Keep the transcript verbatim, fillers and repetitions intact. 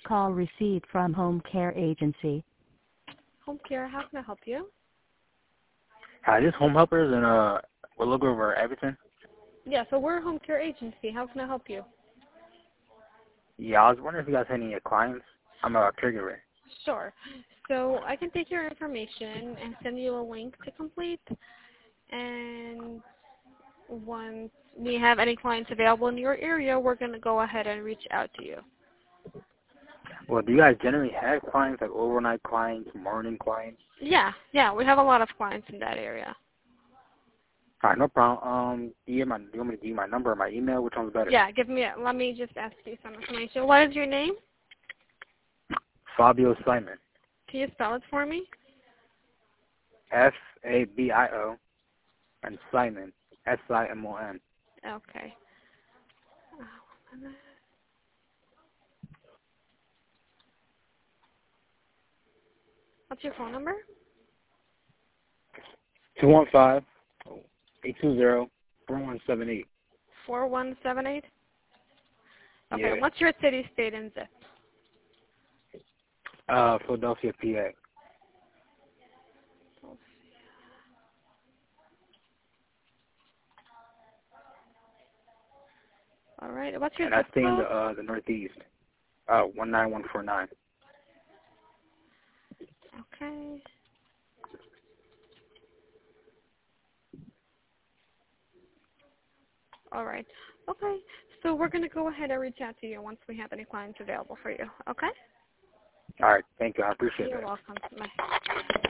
call received from Home Care Agency. Home Care, how can I help you? Hi, this Home Helpers in uh, Willow Grove or Everton? Yeah, so we're a Home Care Agency. How can I help you? Yeah, I was wondering if you guys had any clients. I'm a caregiver. Sure. So I can take your information and send you a link to complete. And once we have any clients available in your area, we're going to go ahead and reach out to you. Well, do you guys generally have clients, like overnight clients, morning clients? Yeah, yeah, we have a lot of clients in that area. All right, no problem. Um, do you, have my, do you want me to give you my number or my email? Which one's better? Yeah, give me a, let me just ask you some information. What is your name? Fabio Simon. Can you spell it for me? F A B I O and Simon, S I M O N. Okay. What's your phone number? two one five, eight two zero, four one seven eight. four one seven eight? Okay, Yeah. what's your city, state, and zip? Uh, Philadelphia, P A. All right, what's your And I zip stay in code? the, uh, the Northeast. Uh, one nine one four nine. Okay. All right. Okay. So we're going to go ahead and reach out to you once we have any clients available for you. Okay? All right. Thank you. I appreciate it. You're welcome. Bye.